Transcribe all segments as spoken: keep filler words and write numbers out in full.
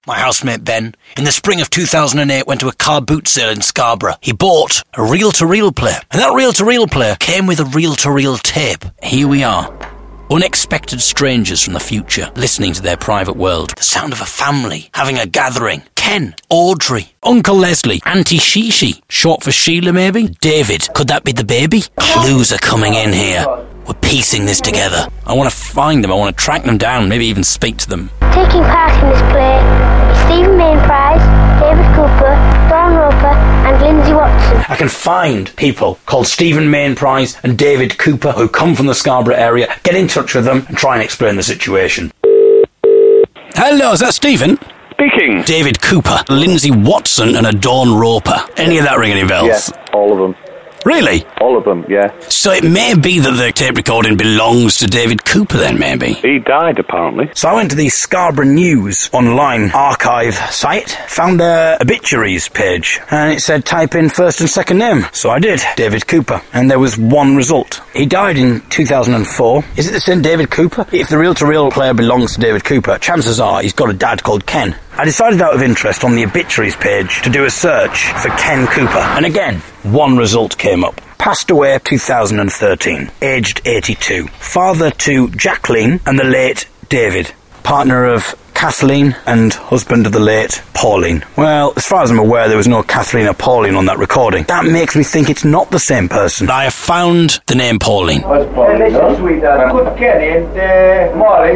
My housemate Ben, in the spring of two thousand eight, went to a car boot sale in Scarborough. He bought a reel-to-reel player, and that reel-to-reel player came with a reel-to-reel tape. Here we are, unexpected strangers from the future, listening to their private world. The sound of a family having a gathering. Ken, Audrey, Uncle Leslie, Auntie Shishi, short for Sheila maybe? David, could that be the baby? Clues are coming in here. We're piecing this together. I want to find them, I want to track them down, maybe even speak to them. Taking part in this play is Stephen Mainprice, David Cooper, Dawn Roper and Lindsay Watson. I can find people called Stephen Mainprice and David Cooper who come from the Scarborough area, get in touch with them and try and explain the situation. Hello, is that Stephen? Speaking. David Cooper, Lindsay Watson and a Dawn Roper. Any of that ring any bells? Yeah, all of them. Really? All of them, yeah. So it may be that the tape recording belongs to David Cooper then, maybe? He died, apparently. So I went to the Scarborough News online archive site, found their obituaries page, and it said type in first and second name. So I did, David Cooper, and there was one result. He died in two thousand four. Is it the same David Cooper? If the reel-to-reel player belongs to David Cooper, chances are he's got a dad called Ken. I decided out of interest on the obituaries page to do a search for Ken Cooper, and again, one result came up. Passed away two thousand thirteen, aged eighty-two. Father to Jacqueline and the late David. Partner of Kathleen and husband of the late Pauline. Well, as far as I'm aware, there was no Kathleen or Pauline on that recording. That makes me think it's not the same person. I have found the name Pauline. What's Pauline? Listen, sweetheart. Good Kenny and uh, Molly.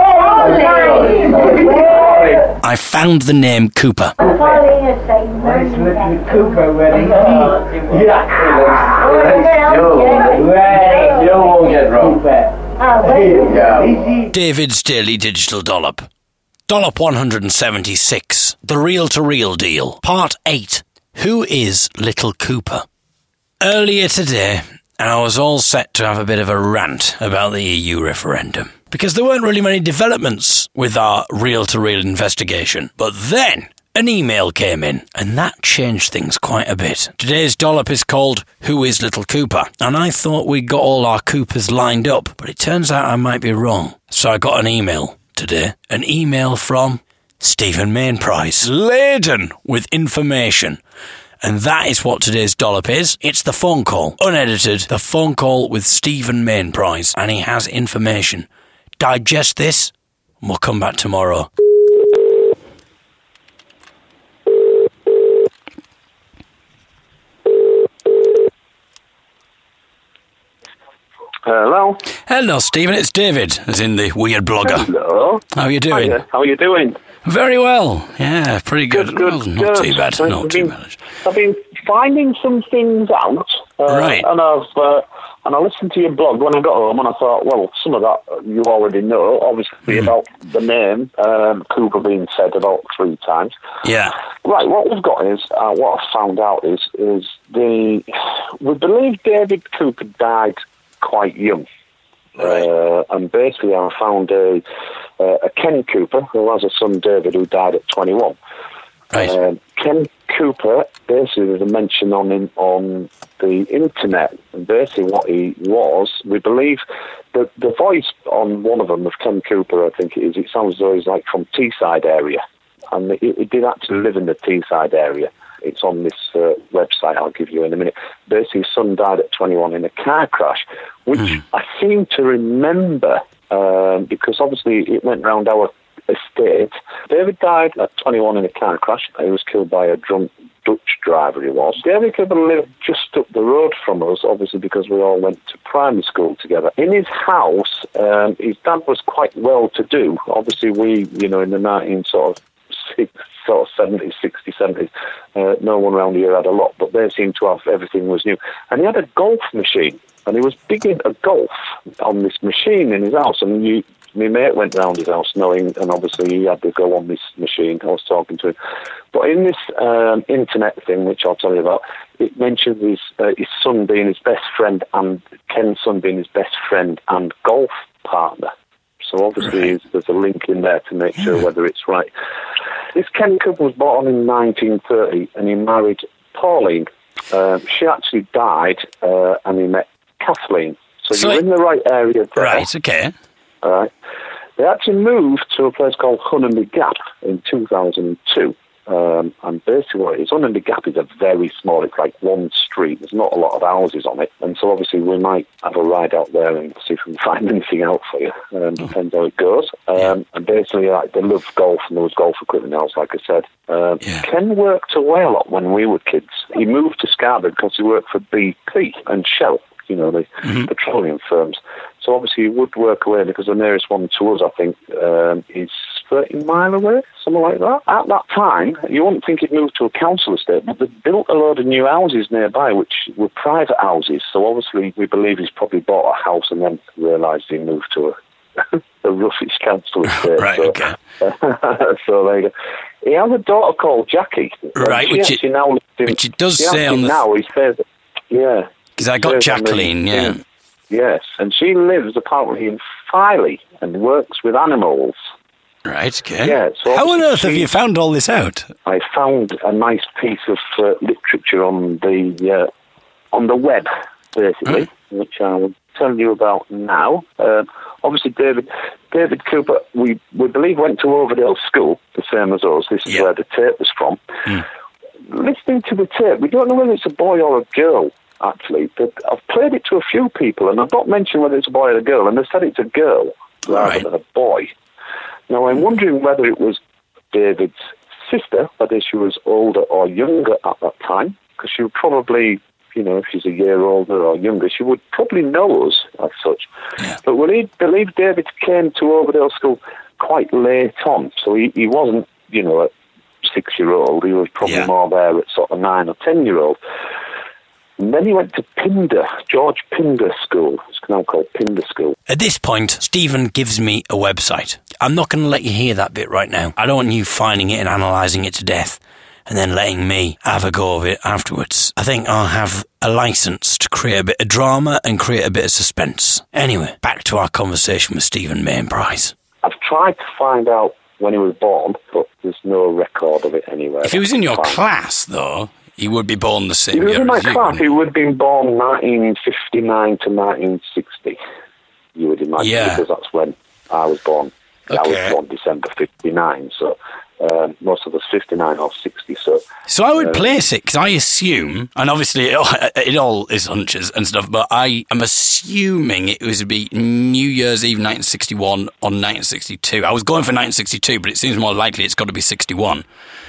I found the name Cooper. Cooper, where he You won't get wrong. David's Daily Digital Dollop. Dollop one hundred seventy-six. The Reel-to-Reel Deal. Part eight. Who is Little Cooper? Earlier today, I was all set to have a bit of a rant about the E U referendum, because there weren't really many developments with our reel-to-reel investigation. But then an email came in, and that changed things quite a bit. Today's dollop is called Who is Little Cooper? And I thought we'd got all our Coopers lined up, but it turns out I might be wrong. So I got an email today, an email from Stephen Mainprice, laden with information. And that is what today's dollop is. It's the phone call, unedited, the phone call with Stephen Mainprice, and he has information. Digest this, and we'll come back tomorrow. Hello. Hello, Stephen. It's David, as in the weird blogger. Hello. How are you doing? Hiya. How are you doing? Very well. Yeah, pretty good. Good, good, well, not good. too bad. I've Not too been, bad. I've been finding some things out. Uh, Right. And I've uh, and I listened to your blog when I got home, and I thought, well, some of that you already know, obviously Mm. about the name um, Cooper being said about three times. Yeah. Right. What we've got is uh, what I found out is is the we believe David Cooper died quite young. Right. Uh, and basically, I found a, uh, a Ken Cooper who has a son, David, who died at twenty-one. Right. Um, Ken Cooper, basically, there's a mention on him on the internet, and basically what he was, we believe, the the voice on one of them of Ken Cooper, I think it is, it sounds as though he's like from Teesside area, and he, he did actually live in the Teesside area. It's on this uh, website I'll give you in a minute. Basically, his son died at twenty-one in a car crash, which mm. I seem to remember, um, because obviously it went round our estate. David died at twenty-one in a car crash. He was killed by a drunk Dutch driver, he was. David Cooper lived just up the road from us, obviously because we all went to primary school together. In his house, um, his dad was quite well-to-do. Obviously, we, you know, in the nineteen sort of six, sort of seventies, sixties, seventies, uh, no one around here had a lot, but they seemed to have everything was new. And he had a golf machine, and he was big into golf on this machine in his house. And you, my mate went round his house knowing, and obviously he had to go on this machine. I was talking to him. But in this um, internet thing, which I'll tell you about, it mentions his, uh, his son being his best friend, and Ken's son being his best friend and golf partner. So obviously right. there's a link in there to make sure whether it's right. This Ken Cooper was born in nineteen thirty, and he married Pauline. Uh, she actually died, uh, and he met Kathleen. So, so you're it, in the right area there. Right, okay. All right. They actually moved to a place called Hunnamby Gap in two thousand two. Um, and basically what it is, Hunnamby Gap is a very small, it's like one street. There's not a lot of houses on it. And so obviously we might have a ride out there and see if we can find anything out for you. Um, oh. Depends how it goes. Um, and basically like, they love golf, and there was golf equipment else, like I said. Um, yeah. Ken worked away a lot when we were kids. He moved to Scarborough because he worked for B P and Shell, you know, the mm-hmm. petroleum firms. So obviously he would work away because the nearest one to us, I think, um, is thirty mile away, something like that. At that time, you wouldn't think he'd moved to a council estate, but they built a load of new houses nearby, which were private houses. So obviously we believe he's probably bought a house and then realised he moved to a, a roughish council estate. Right, so, okay. So there you go. He has a daughter called Jackie. Right, which it, now in, which it does say on the... Now he says, yeah. Because I got Jacqueline, the, yeah. Yes, and she lives apparently in Filey and works with animals. Right, okay. Yeah, so how on earth she, have you found all this out? I found a nice piece of uh, literature on the uh, on the web, basically, huh? which I will tell you about now. Uh, obviously, David David Cooper, we, we believe went to Overdale School, the same as us. This is yeah. where the tape was from. Mm. Listening to the tape, we don't know whether it's a boy or a girl. Actually, but I've played it to a few people, and I've not mentioned whether it's a boy or a girl, and they said it's a girl rather right. than a boy. Now, I'm wondering whether it was David's sister, whether she was older or younger at that time, because she would probably, you know, if she's a year older or younger, she would probably know us as such. Yeah. But we believe David came to Overdale School quite late on, so he, he wasn't, you know, a six-year-old. He was probably yeah. more there at sort of nine or ten-year-old. And then he went to Pindar, George Pindar School. It's now called Pindar School. At this point, Stephen gives me a website. I'm not going to let you hear that bit right now. I don't want you finding it and analysing it to death and then letting me have a go of it afterwards. I think I'll have a licence to create a bit of drama and create a bit of suspense. Anyway, back to our conversation with Stephen Mainprice. I've tried to find out when he was born, but there's no record of it anywhere. If he was in your class, though... He would be born the same year as you. He was in my class. He would have been born nineteen fifty-nine to nineteen sixty. You would imagine, yeah. because that's when I was born. Okay. I was born December fifty-nine, so um, most of us fifty-nine or sixty. So, so I would um, place it, because I assume, and obviously it all, it all is hunches and stuff, but I am assuming it was to be New Year's Eve nineteen sixty-one or nineteen sixty-two. I was going for nineteen sixty-two, but it seems more likely it's got to be sixty-one.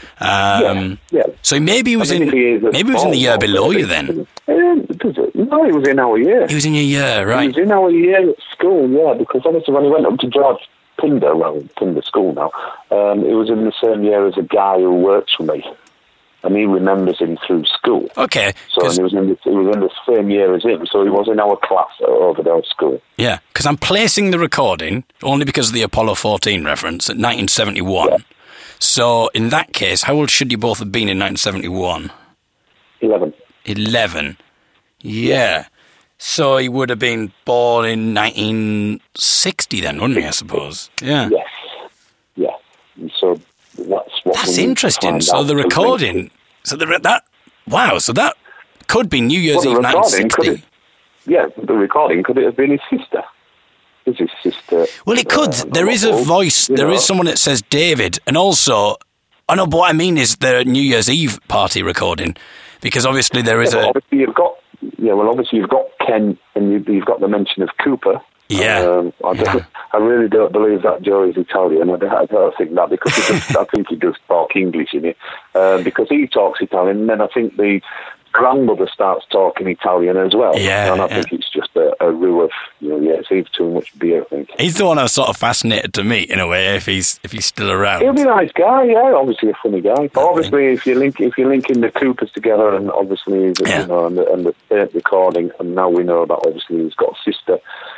Um, yeah, yeah. So maybe he was in he maybe he was in the year below you then. Um, no, he was in our year. He was in your year, right? He was in our year at school, yeah, because obviously when he went up to George Pindar, well, Pindar School now, um, it was in the same year as a guy who works for me, and he remembers him through school. Okay. So he was in the, he was in the same year as him, so he was in our class at Overdale School. Yeah, because I'm placing the recording only because of the Apollo fourteen reference at nineteen seventy-one. Yeah. So, in that case, how old should you both have been in nineteen seventy-one? Eleven. Eleven. Yeah. So, he would have been born in nineteen sixty then, wouldn't he, I suppose? Yeah. Yes. Yeah. And so, that's what That's interesting. So, the recording... So, the that... Wow, so that could be New Year's well, Eve nineteen sixty. It, yeah, the recording, could it have been his sister? His sister. Well, it could. Uh, there is a voice. There know. is someone that says David, and also, I know. But what I mean is the New Year's Eve party recording, because obviously there is yeah, a. Obviously, you've got. Yeah, well, obviously you've got Ken, and you, you've got the mention of Cooper. Yeah. Um, I, yeah. I really don't believe that Joe is Italian. I don't, I don't think that because he just, I think he does talk English in it, uh, because he talks Italian, and then I think the grandmother starts talking Italian as well. Yeah, and I yeah. think it's just a, a rule of, you know, yeah, it's either too much beer, I think. He's the one I was sort of fascinated to meet, in a way, if he's if he's still around. He'll be a nice guy, yeah, obviously a funny guy. But obviously, if you link if you link in the Coopers together, and obviously, the, yeah. you know, and the, and the tape recording, and now we know that obviously he's got a sister.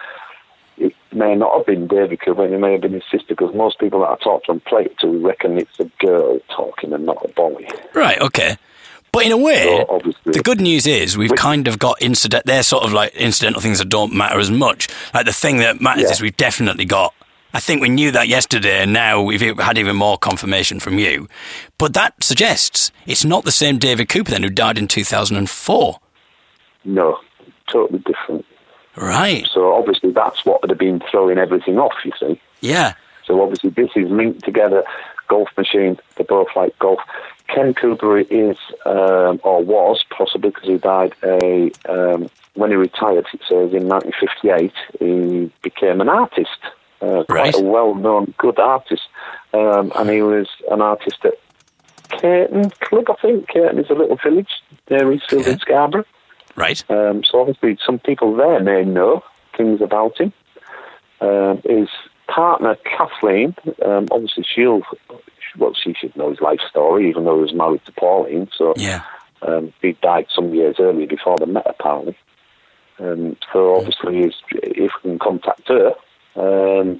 It may not have been David Cooper, it may have been his sister, because most people that I talk to and play it to reckon it's a girl talking and not a boy. Right, okay. But in a way, so the good news is we've kind of got incident. They're sort of like incidental things that don't matter as much. Like the thing that matters yeah. is we've definitely got. I think we knew that yesterday, and now we've had even more confirmation from you. But that suggests it's not the same David Cooper then who died in two thousand four. No, totally different. Right. So obviously that's what would have been throwing everything off, you see. Yeah. So obviously this is linked together. Golf machine, they both like golf. Ken Cooper is, um, or was, possibly because he died a, um, when he retired, it says in nineteen fifty-eight, he became an artist, uh, Right. quite a well-known, good artist. Um, and he was an artist at Caton Club, I think. Caton is a little village near Eastfield in Scarborough. Right. Um, so obviously some people there may know things about him. Um, his partner, Kathleen, um, obviously she'll, well, she should know his life story, even though he was married to Pauline. So Yeah. um, he died some years earlier before they met, apparently. Um, so obviously if we can contact her, um,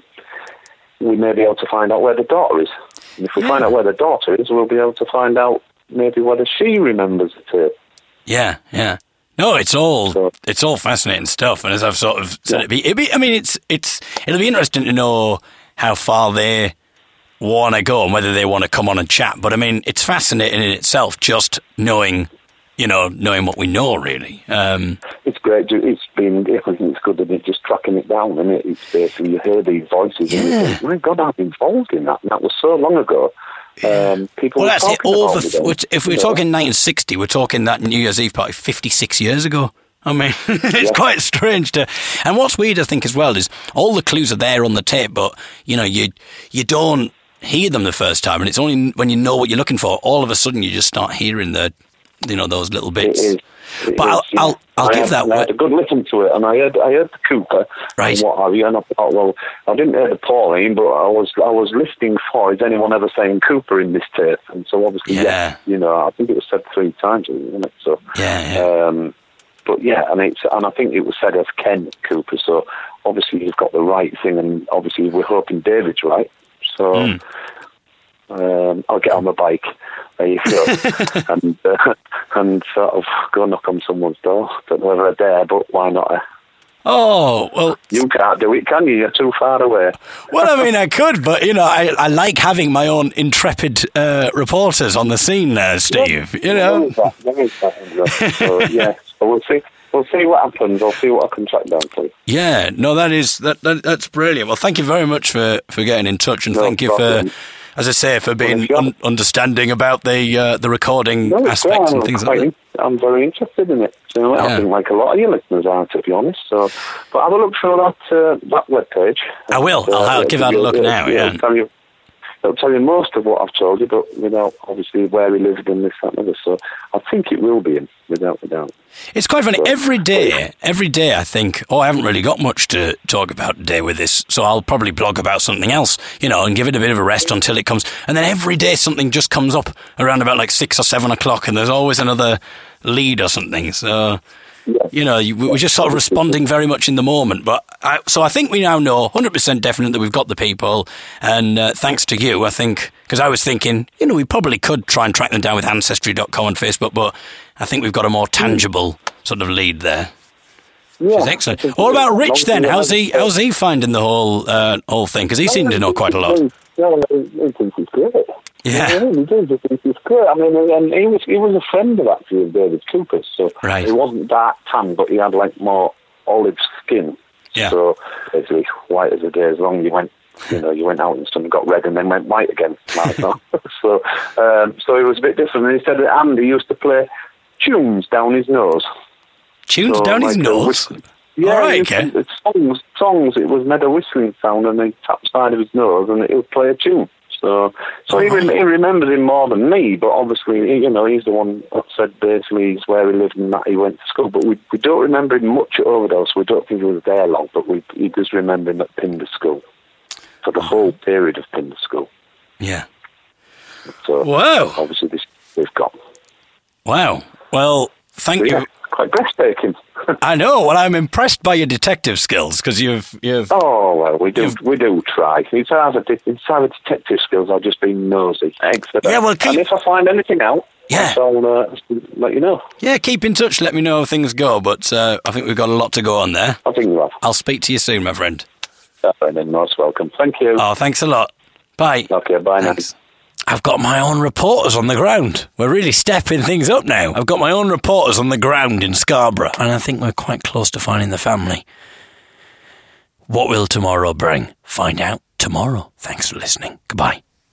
we may be able to find out where the daughter is. And if we Yeah. find out where the daughter is, we'll be able to find out maybe whether she remembers the tape. Yeah, yeah. No, it's all So- it's all fascinating stuff, and as I've sort of said, Yeah. it'd be, it'd be, I mean, it's it's it'll be interesting to know how far they want to go and whether they want to come on and chat. But I mean, it's fascinating in itself, just knowing, you know, knowing what we know, really. Um, It's great. It's been, I think it's good that it's just tracking it down, and it? It's basically, you hear these voices and you Yeah. think, my God, I'm involved in that. And that was so long ago. Um, people well, were that's it. talking Over, about it then, we're- if we're you know. talking nineteen sixty, we're talking that New Year's Eve party fifty-six years ago. I mean, it's Yeah. quite strange to. And what's weird, I think, as well, is all the clues are there on the tape, but you know, you you don't hear them the first time, and it's only when you know what you're looking for, all of a sudden you just start hearing the, you know, those little It bits. is. It But is, I'll, yeah. I'll, I'll I give had, that I word. had a good listen to it, and I heard, I heard the Cooper Right. and what have you, and I thought, well, I didn't hear the Pauline, but I was, I was listening for, is anyone ever saying Cooper in this tape? And so obviously, Yeah. yes, you know, I think it was said three times, wasn't it? So, Yeah, yeah. Um, but yeah, and it's, and I think it was said as Ken Cooper, so obviously you've got the right thing, and obviously we're hoping David's right. So, Mm. um, I'll get on the bike. There you go. and uh, and sort of go knock on someone's door. Don't know whether they're there, but why not? Uh, Oh, well, you can't do it, can you? You're too far away. well, I mean, I could, but, you know, I, I like having my own intrepid uh, reporters on the scene there, Steve, you know. There is that, there is that, Andrew. So, yeah, so we'll see. We'll see what happens. I'll see what I can track down for you. Yeah, no, that is, that, that that's brilliant. Well, thank you very much for, for getting in touch, and No thank you problem. for, as I say, for being Well, sure. un- understanding about the uh, the recording No, it's aspects great. and I'm things like quite that. in- I'm very interested in it. You know, Yeah. I think like a lot of your listeners are, to be honest. So, but have a look through that uh, that webpage. I will. And, I'll have- it'll give that a give you- look it'll- now, it'll yeah. Tell you, it'll tell you most of what I've told you, but without obviously where he lived and this, that, and other. So, I think it will be him, without a doubt. It's quite funny. So- Every day, every day I think, oh, I haven't really got much to talk about today with this, so I'll probably blog about something else, you know, and give it a bit of a rest until it comes. And then every day something just comes up around about like six or seven o'clock, and there's always another lead or something. So, Yeah. you know, you- we're just sort of responding very much in the moment. But I, so I think we now know one hundred percent definite that we've got the people. And uh, thanks to you, I think, because I was thinking, you know, we probably could try and track them down with Ancestry dot com on Facebook, but I think we've got a more tangible sort of lead there. Yeah, Which is excellent. What about Rich then? How's he? How's he finding the whole uh, whole thing? Because he seemed to know quite a lot. Yeah, he thinks he's great. Yeah. He really does. He thinks he's great. I mean, and he was he was a friend of actually of David Cooper's, so Right. he wasn't dark tan, but he had like more olive skin. Yeah. So basically, white as the day is long. You went, you know, you went out and sun got red and then went white again. Like that. so, um, so it was a bit different. And he said that Andy used to play tunes down his nose. Tunes So, down his like, uh, nose. whis- Yeah, All right, it- okay. it's songs, songs. It was made a whistling sound, and he tapped side of his nose, and it would play a tune. So, so he, rem- he remembers him more than me. But obviously, he- you know, he's the one that said basically he's where he lived and that he went to school. But we we don't remember him much at Overdose. We don't think he was there long, but we he does remember him at Pinder School for the whole period of Pinder School. Yeah. So Wow. obviously, this we've got. Wow. Well, thank So, you. yeah, quite breathtaking. I know. Well, I'm impressed by your detective skills because you've you've. Oh well, we do You've- we do try. It's either de- it's either detective skills or just being nosy. Excellent. Yeah, well, keep- and if I find anything out, Yeah. I'll uh, let you know. Yeah, keep in touch. Let me know how things go. But uh, I think we've got a lot to go on there. I think you have. I'll speak to you soon, my friend. And then most welcome. Thank you. Oh, thanks a lot. Bye. Okay, bye now. Thanks. I've got my own reporters on the ground. We're really stepping things up now. I've got my own reporters on the ground in Scarborough, and I think we're quite close to finding the family. What will tomorrow bring? Find out tomorrow. Thanks for listening. Goodbye.